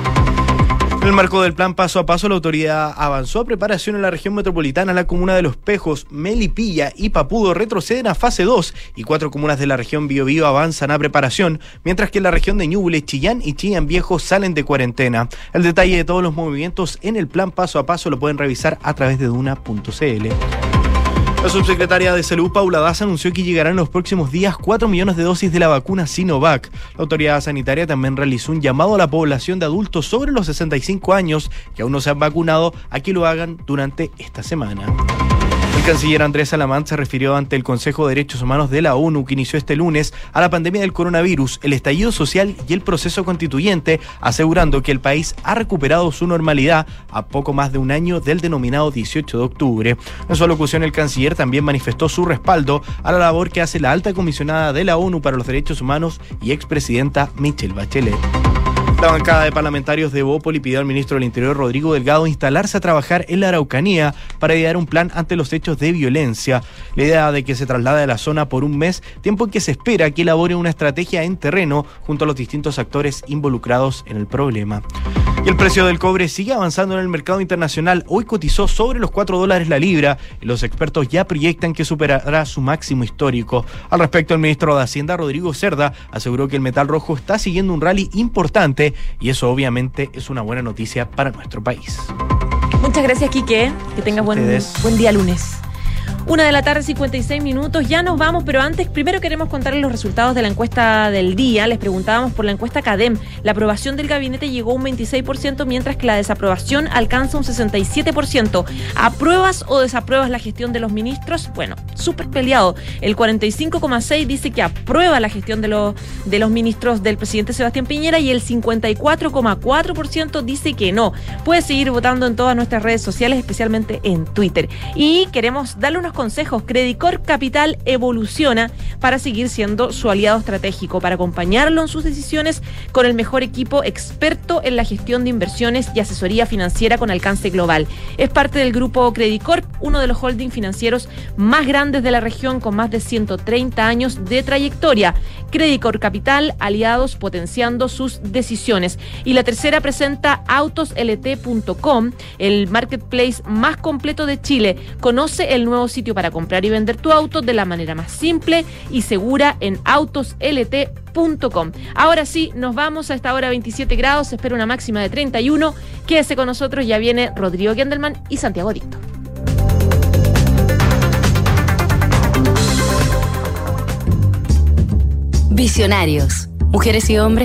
En el marco del plan Paso a Paso, la autoridad avanzó a preparación en la región metropolitana. La comuna de Los Pejos, Melipilla y Papudo retroceden a fase dos y cuatro comunas de la región Biobío avanzan a preparación, mientras que en la región de Ñuble, Chillán y Chillán Viejo salen de cuarentena. El detalle de todos los movimientos en el plan Paso a Paso lo pueden revisar a través de duna punto c l. La subsecretaria de Salud, Paula Daza, anunció que llegarán en los próximos días cuatro millones de dosis de la vacuna Sinovac. La autoridad sanitaria también realizó un llamado a la población de adultos sobre los sesenta y cinco años que aún no se han vacunado a que lo hagan durante esta semana. El canciller Andrés Salamán se refirió ante el Consejo de Derechos Humanos de la ONU, que inició este lunes, a la pandemia del coronavirus, el estallido social y el proceso constituyente, asegurando que el país ha recuperado su normalidad a poco más de un año del denominado dieciocho de octubre. En su alocución, el canciller también manifestó su respaldo a la labor que hace la alta comisionada de la ONU para los Derechos Humanos y expresidenta Michelle Bachelet. La bancada de parlamentarios de Bópoli pidió al ministro del Interior, Rodrigo Delgado, instalarse a trabajar en la Araucanía para idear un plan ante los hechos de violencia. La idea de que se traslade a la zona por un mes, tiempo en que se espera que elabore una estrategia en terreno junto a los distintos actores involucrados en el problema. Y el precio del cobre sigue avanzando en el mercado internacional. Hoy cotizó sobre los cuatro dólares la libra y los expertos ya proyectan que superará su máximo histórico. Al respecto, el ministro de Hacienda, Rodrigo Cerda, aseguró que el metal rojo está siguiendo un rally importante y eso obviamente es una buena noticia para nuestro país. Muchas gracias, Quique. Que tengas buen, buen día lunes. Una de la tarde, cincuenta y seis minutos. Ya nos vamos, pero antes, primero queremos contarles los resultados de la encuesta del día. Les preguntábamos por la encuesta CADEM. La aprobación del gabinete llegó a un veintiséis por ciento, mientras que la desaprobación alcanza un sesenta y siete por ciento. ¿Apruebas o desapruebas la gestión de los ministros? Bueno, súper peleado. El cuarenta y cinco coma seis por ciento dice que aprueba la gestión de los, de los ministros del presidente Sebastián Piñera y el cincuenta y cuatro coma cuatro por ciento dice que no. Puedes seguir votando en todas nuestras redes sociales, especialmente en Twitter. Y queremos darle unos consejos. Credicorp Capital evoluciona para seguir siendo su aliado estratégico, para acompañarlo en sus decisiones con el mejor equipo experto en la gestión de inversiones y asesoría financiera con alcance global. Es parte del grupo Credicorp, uno de los holding financieros más grandes de la región, con más de ciento treinta años de trayectoria. Credicorp Capital, aliados potenciando sus decisiones. Y la tercera presenta autos l t punto com, el marketplace más completo de Chile. Conoce el nuevo sitio para comprar y vender tu auto de la manera más simple y segura en autos l t punto com. Ahora sí, nos vamos a esta hora veintisiete grados, se espera una máxima de treinta y uno. Quédese con nosotros, ya viene Rodrigo Gendelman y Santiago Dicto. Visionarios, mujeres y hombres